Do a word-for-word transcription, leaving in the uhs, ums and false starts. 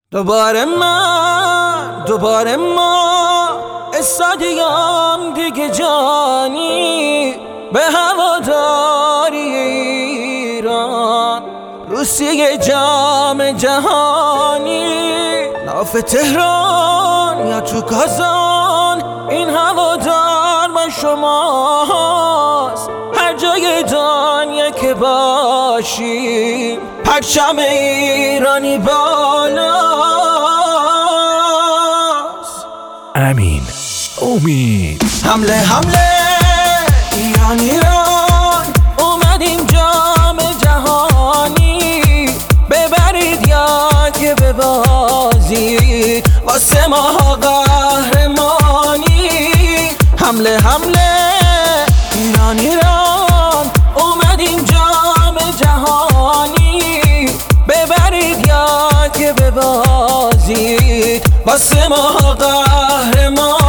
دوباره من دوباره ما استادیوم دیگه جانی به هواداری ایران، روسیه جام جهانی، ناف تهران یا تو کازان، این هوادار با شماست. هر جای دنیا که باشیم پرچم ایرانی بالاست. امین امید. حمله حمله ایران ایران، اومدیم جام جهانی، ببرید یا که ببازید واسه ما قهرمانی. حمله حمله ایران ایران، اومدیم جام جهانی، ببرید یا که ببازید واسه ما قهرمانی.